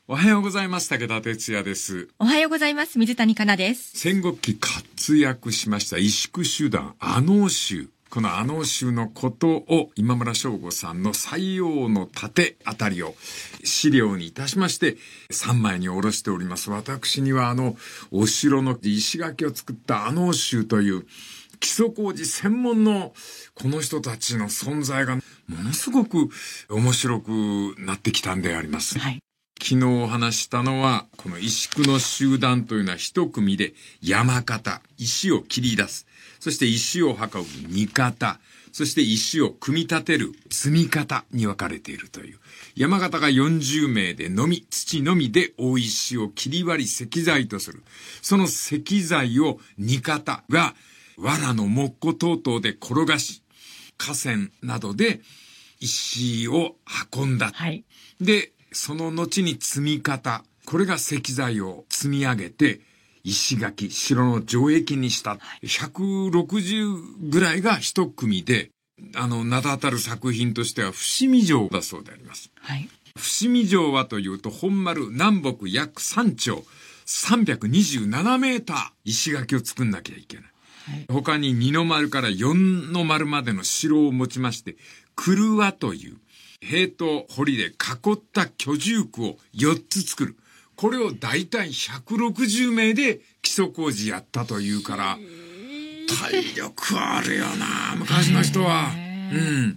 おはようございます。武田哲也です。 おはようございます。水谷香奈です。 戦国期活躍しました萎縮集団阿能衆。この阿能衆のことを今村翔吾さんの西洋の盾あたりを資料にいたしまして3枚におろしております。私にはお城の石垣を作った阿能衆という基礎工事専門のこの人たちの存在がものすごく面白くなってきたんであります。 はい。 昨日お話したのは、この石工の集団というのは一組で山型、石を切り出す。そして石を運ぶ荷方。そして石を組み立てる積み方に分かれているという。山型が40名でのみ、土のみで大石を切り割り石材とする。その石材を荷方が藁の木工等々で転がし、河川などで石を運んだ。 はい。 で、その後に積み方。これが石材を積み上げて、石垣、城の城壁にした。160ぐらいが一組で、名だたる作品としては伏見城だそうであります。 はい。 伏見城はというと、本丸南北約3丁、327メーター石垣を作んなきゃいけない。はい、他に2の丸から4の丸までの城を持ちまして、廓輪という、塀と堀で囲った居住区を4つ作る。これをだいたい160名で基礎工事やったというから、体力あるよな、昔の人は。うん。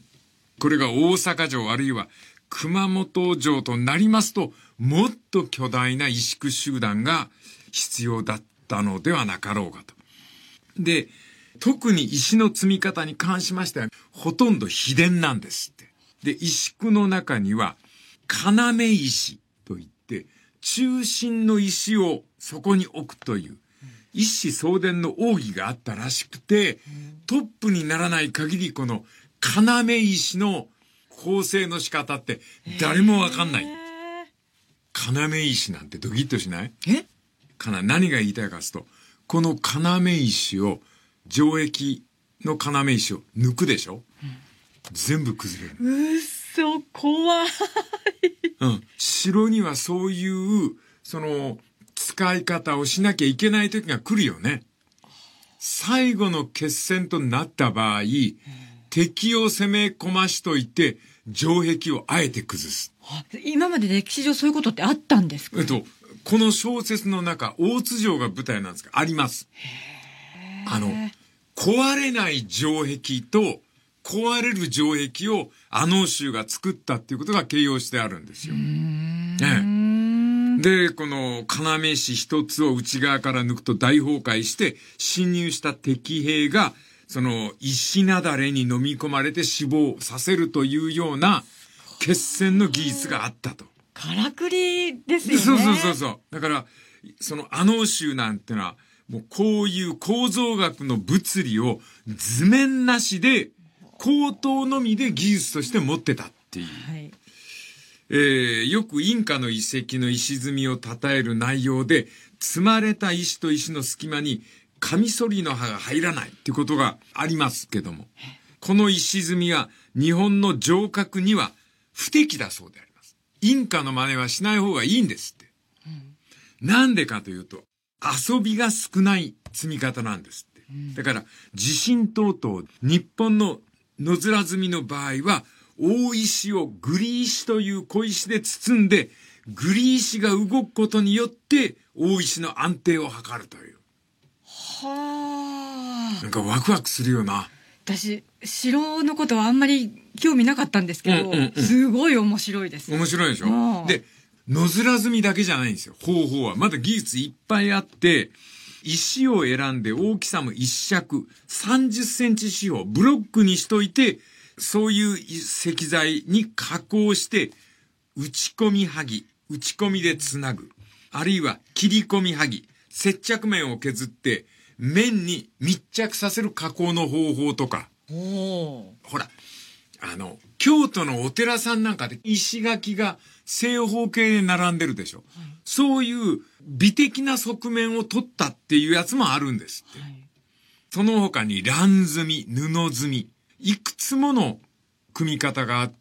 これが大阪城あるいは熊本城となりますと、もっと巨大な石工集団が必要だったのではなかろうかと。で、特に石の積み方に関しましては、ほとんど秘伝なんですって。で、石工の中には、要石といって、中心の石をそこに置くという、一子相伝の奥義があったらしくて、トップにならない限り、この要石の構成の仕方って誰もわかんない。要石なんてドキッとしない？何が言いたいかというと、この要石を、城壁の要石を抜くでしょ？全部崩れる。 怖い。 うん。城にはそういう、使い方をしなきゃいけない時が来るよね。最後の決戦となった場合、敵を攻め込ましといて、城壁をあえて崩す。 今まで歴史上そういうことってあったんですか？ この小説の中、大津城が舞台なんですが、あります。壊れない城壁と、壊れる城壁を阿能衆が作ったっていうことが形容してあるんですよ。で、この要石一つを内側から抜くと大崩壊して侵入した敵兵がその石雪崩に飲み込まれて死亡させるというような決戦の技術があったと。 からくりですよね。 そう。だからその阿能衆なんてのはもうこういう構造学の物理を図面なしで口頭のみで技術として持ってたっていう。はい、よくインカの遺跡の石積みを称える内容で、積まれた石と石の隙間にカミソリの刃が入らないってことがありますけども、この石積みは日本の城郭には不適だそうであります。インカの真似はしない方がいいんですって。なんでかというと、遊びが少ない積み方なんですって。だから、地震等々、日本の野面積みの場合は、大石をグリ石という小石で包んで、グリ石が動くことによって、大石の安定を図るという。 はあ。 なんかワクワクするよな。 私、城のことはあんまり興味なかったんですけど、すごい面白いです。 面白いでしょ？で、野面積みだけじゃないんですよ。方法は。まだ技術いっぱいあって、石を選んで大きさも一尺、30センチ四方、ブロックにしといて、そういう石材に加工して、打ち込み剥ぎでつなぐ。あるいは切り込み剥ぎ、接着面を削って、面に密着させる加工の方法とか。ほら、京都のお寺さんなんかで石垣が正方形で並んでるでしょ。はい、そういう美的な側面を取ったっていうやつもあるんですって。はい、その他に乱積み、布積み、いくつもの組み方があって、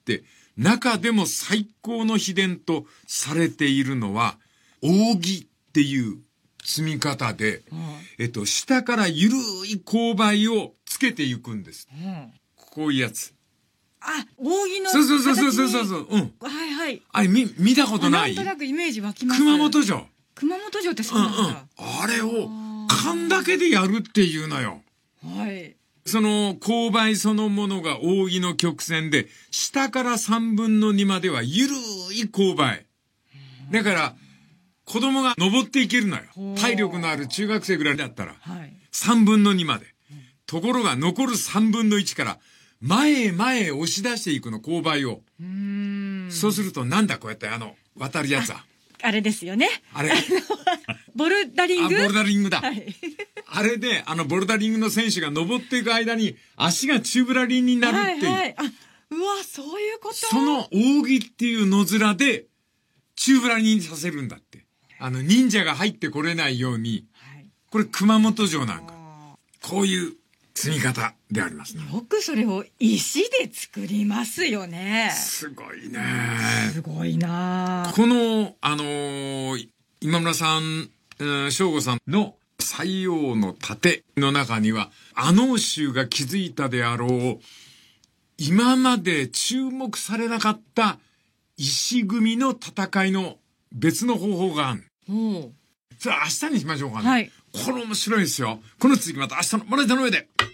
中でも最高の秘伝とされているのは、扇っていう積み方で、下からゆるい勾配をつけていくんです。こういうやつ。 あ、扇のそうそうそう形に。 そうそう。うん。 はいはい。 あれ見たことない？ なんとなくイメージ湧きます。 熊本城。 熊本城ってそうなんだ。 あれを勘だけでやるっていうのよ。 はい。 その勾配そのものが扇の曲線で、下から3分の2まではゆるい勾配。だから、子供が登っていけるのよ。体力のある中学生ぐらいだったら。3分の2まで。ところが残る3分の1から、前へ前へ押し出していくの、勾配を。そうすると、なんだこうやって渡るやつは。 あれですよね。 あれ。 ボルダリング？ ボルダリングだ。 はい。 あれで、ボルダリングの選手が登っていく間に、足がチューブラリンになるっていう。 はいはい。うわ、そういうこと？ その扇っていう野面で、チューブラリンにさせるんだって。忍者が入ってこれないように、これ熊本城なんか。こういう積み方でありますね。 よくそれを石で作りますよね。 すごいね。 すごいな。 この、今村さん、正吾さんの西洋の盾の中には、州が築いたであろう、今まで注目されなかった石組みの戦いの別の方法がある。それ明日にしましょうかね。はい。これ面白いですよ。この続きまた明日のまな板の上で。